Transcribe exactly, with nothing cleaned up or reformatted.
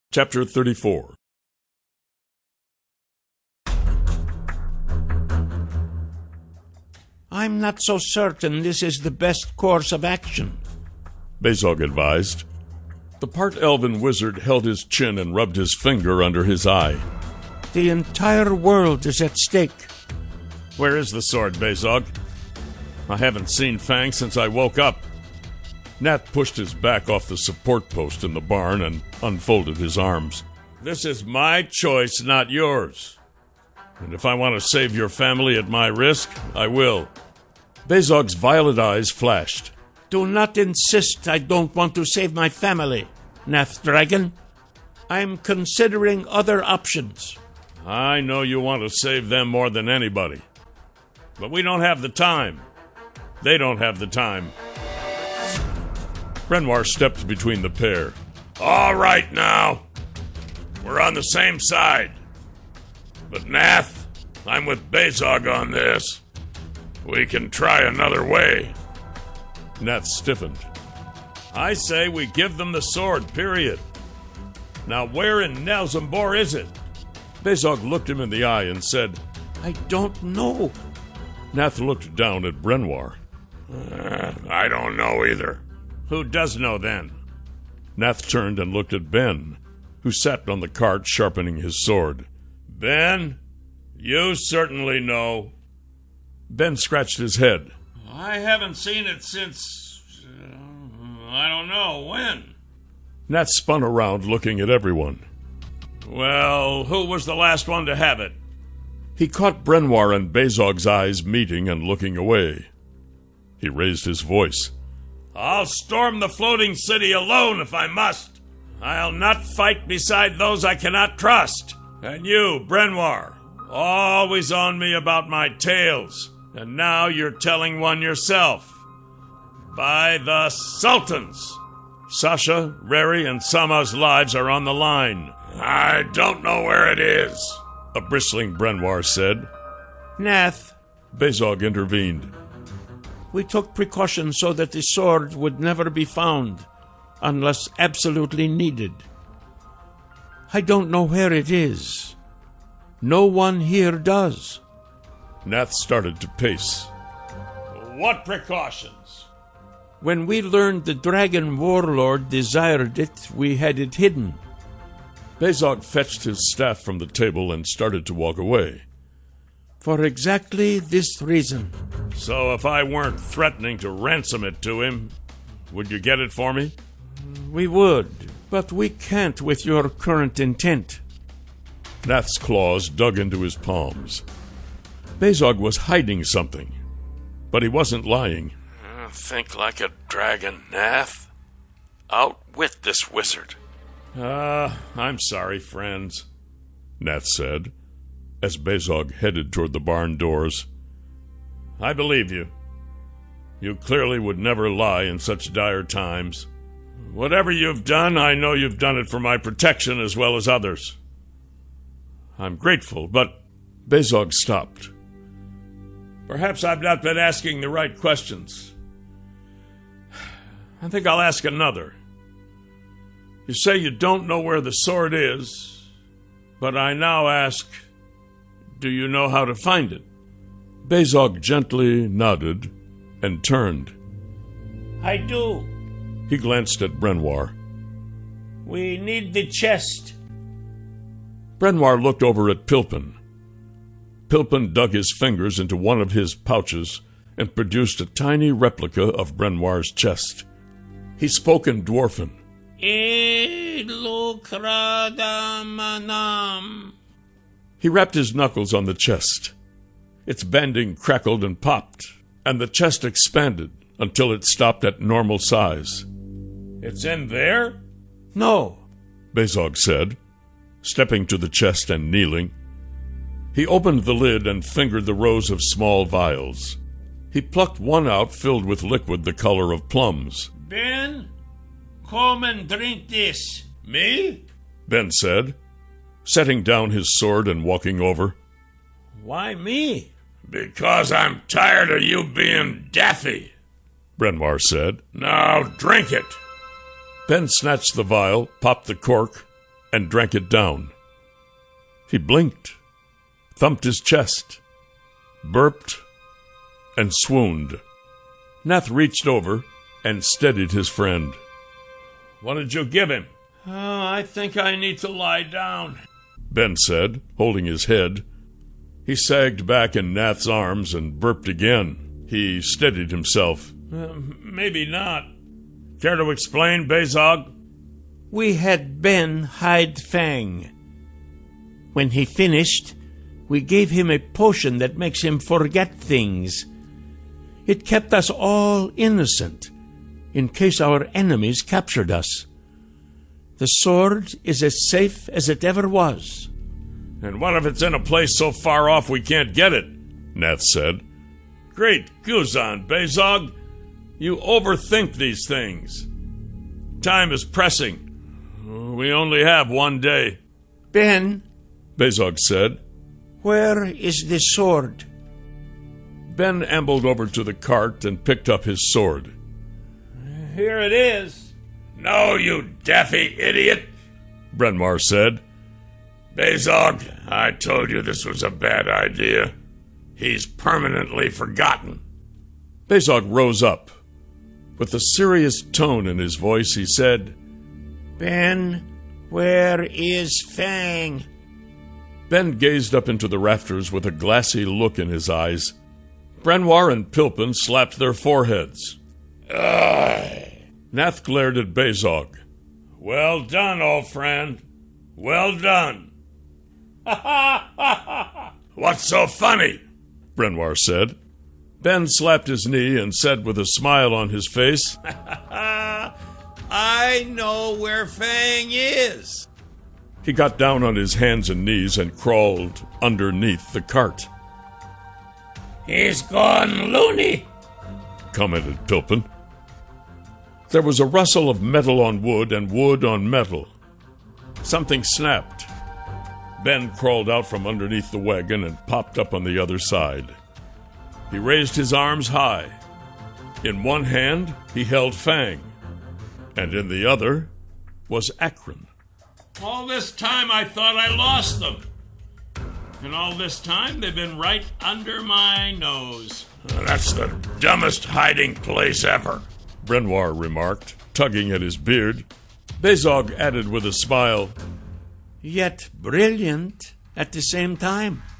Chapter thirty-four. I'm not so certain this is the best course of action, Bezog advised. The part-elven wizard held his chin and rubbed his finger under his eye. The entire world is at stake. Where is the sword, Bezog? I haven't seen Fang since I woke up. Nat pushed his back off the support post in the barn and unfolded his arms. This is my choice, not yours. And if I want to save your family at my risk, I will. Bezog's violet eyes flashed. Do not insist I don't want to save my family, Nath Dragon. I'm considering other options. I know you want to save them more than anybody. But we don't have the time. They don't have the time. Brenwar stepped between the pair. All right now. We're on the same side. But Nath, I'm with Bezog on this. We can try another way. Nath stiffened. I say we give them the sword, period. Now where in Nelzambor is it? Bezog looked him in the eye and said, I don't know. Nath looked down at Brenwar. Uh, I don't know either. Who does know then? Nath turned and looked at Ben, who sat on the cart sharpening his sword. Ben, you certainly know. Ben scratched his head. I haven't seen it since, uh, I don't know, when? Nath spun around looking at everyone. Well, who was the last one to have it? He caught Brenwar and Bezog's eyes meeting and looking away. He raised his voice. I'll storm the floating city alone if I must. I'll not fight beside those I cannot trust. And you, Brenwar, always on me about my tales. And now you're telling one yourself. By the Sultans! Sasha, Rary, and Sama's lives are on the line. I don't know where it is, a bristling Brenwar said. Nath, Bezog intervened. We took precautions so that the sword would never be found, unless absolutely needed. I don't know where it is. No one here does. Nath started to pace. What precautions? When we learned the dragon warlord desired it, we had it hidden. Bezog fetched his staff from the table and started to walk away. For exactly this reason. So if I weren't threatening to ransom it to him, would you get it for me? We would, but we can't with your current intent. Nath's claws dug into his palms. Bezog was hiding something, but he wasn't lying. Uh, think like a dragon, Nath. Outwit this wizard. Ah, uh, I'm sorry, friends, Nath said, as Bezog headed toward the barn doors. I believe you. You clearly would never lie in such dire times. Whatever you've done, I know you've done it for my protection as well as others. I'm grateful, but Bezog stopped. Perhaps I've not been asking the right questions. I think I'll ask another. You say you don't know where the sword is, but I now ask, do you know how to find it? Bezog gently nodded and turned. I do. He glanced at Brenwar. We need the chest. Brenwar looked over at Pilpin. Pilpin dug his fingers into one of his pouches and produced a tiny replica of Brenwar's chest. He spoke in Dwarfen. He rapped his knuckles on the chest. Its bending crackled and popped, and the chest expanded until it stopped at normal size. It's in there? No, Bezog said, stepping to the chest and kneeling. He opened the lid and fingered the rows of small vials. He plucked one out filled with liquid the color of plums. Ben, come and drink this. Me? Ben said, setting down his sword and walking over. Why me? Because I'm tired of you being daffy, Brenwar said. Now drink it. Ben snatched the vial, popped the cork, and drank it down. He blinked, thumped his chest, burped, and swooned. Nath reached over and steadied his friend. "What did you give him?" Oh, I think I need to lie down," Ben said, holding his head. He sagged back in Nath's arms and burped again. He steadied himself. Uh, maybe not. "Care to explain, Bezog?" We had Ben hide Fang. When he finished, we gave him a potion that makes him forget things. It kept us all innocent, in case our enemies captured us. The sword is as safe as it ever was. "And what if it's in a place so far off we can't get it?" Nath said. "Great Guzan, Bezog! You overthink these things. Time is pressing. We only have one day." Ben, Bezog said. "Where is the sword?" Ben ambled over to the cart and picked up his sword. "Here it is." "No, you daffy idiot," Brenwar said. "Bezog, I told you this was a bad idea. He's permanently forgotten." Bezog rose up. With a serious tone in his voice, he said, "Ben, where is Fang?" Ben gazed up into the rafters with a glassy look in his eyes. Brenwar and Pilpin slapped their foreheads. Ugh. Nath glared at Bezog. "Well done, old friend. Well done." "What's so funny?" Brenwar said. Ben slapped his knee and said with a smile on his face, "I know where Fang is." He got down on his hands and knees and crawled underneath the cart. "He's gone loony," commented Pilpin. There was a rustle of metal on wood and wood on metal. Something snapped. Ben crawled out from underneath the wagon and popped up on the other side. He raised his arms high. In one hand, he held Fang, and in the other was Akron. "All this time I thought I lost them. And all this time they've been right under my nose." "That's the dumbest hiding place ever," Brenwar remarked, tugging at his beard. Bezog added with a smile, "Yet brilliant at the same time."